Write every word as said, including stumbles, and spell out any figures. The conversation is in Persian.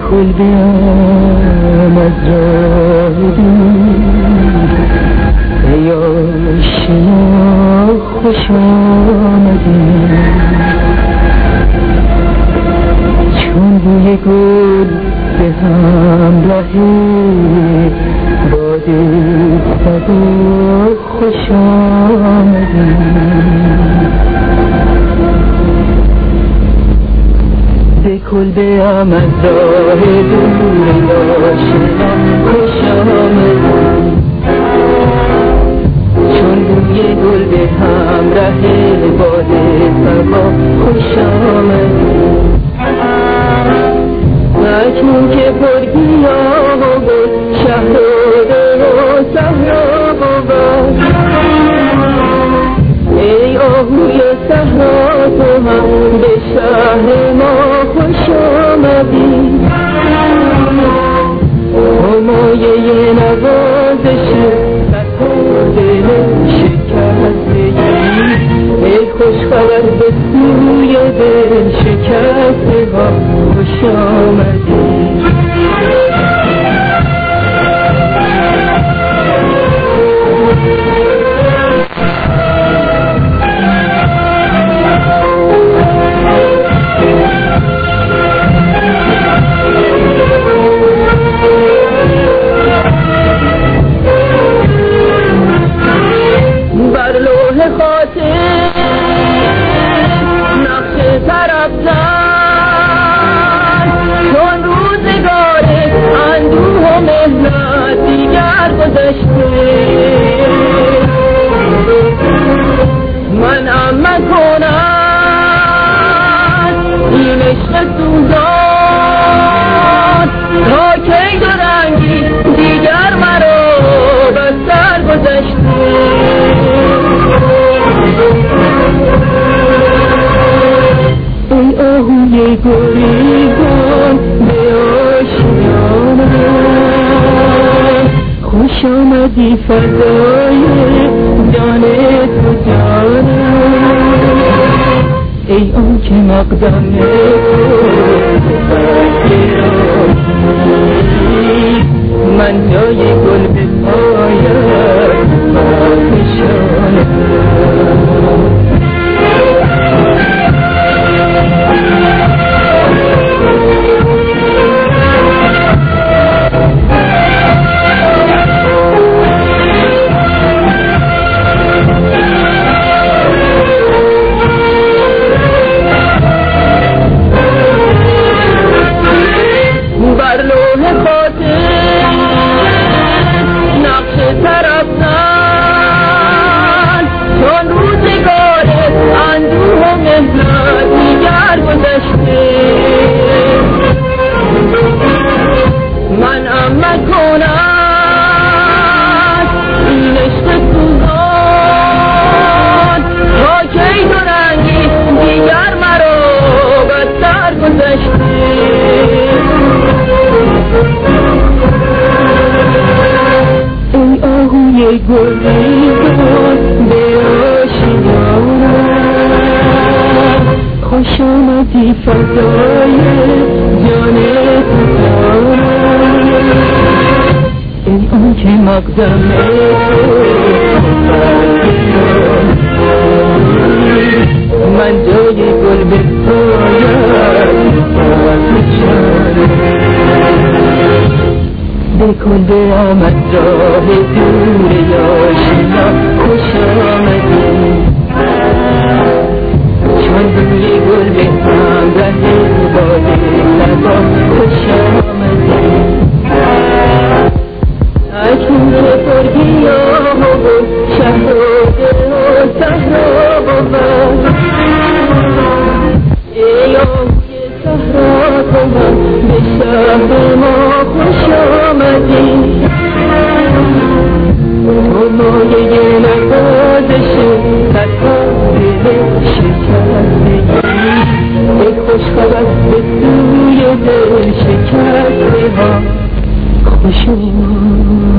کل بیام از راه دور ای آشنا خوش آمدی چون بوی گل به همراه باد صبا خوش آمدی به کل بیام از راه دور ای آشنا خوش آمدی چون بوی گل به همراه باد صبا خوش آمدی اکنون که پر گیاه و گل شهرده و صحرا بود ای آهوی صحرا تو هم به شهر ما خوش آمدی همایه نوازش صدها دل شکسته ای خوش خبر به سوی دل شکسته ها خوش آمدی بر لوح خاطر نقش طرفتن چون روزگار اندوه و مهنت دیگر گذشته من عمه کنم این عشق سوزان تا کی دو رنگی دیگر مرا بر سر گذشته ای آهوی گریزان به آشیانم خوش آمدی فضای جان تو جانم ای آن که مقدم من جای گل به پایت پاکشانم بر لوح خاطر نقش طرفتن چون روزگار اندوه و مهنت دیگر گذشته من عمه کنم این عشق سوزان تا کی دو رنگی دیگر مرا بر سر گذشته ای آهوی گریزان به آشیانم خوش آمدی فضای جان تو جانم ای آن که مقدم من جای گل به پایت به کل بیام از راه دور آشنا خوش آمدی چون بوی گل به همراه باد صبا خوش آمدی اکنون که پر گیاه و گل شهرده و صحرا بود ای آهوی صحرا تو هم به شهر ما خوش آمدی همایه نوازش صدها دل شکسته ای خوش خبر به سوی دل شکسته ها خوش آمدی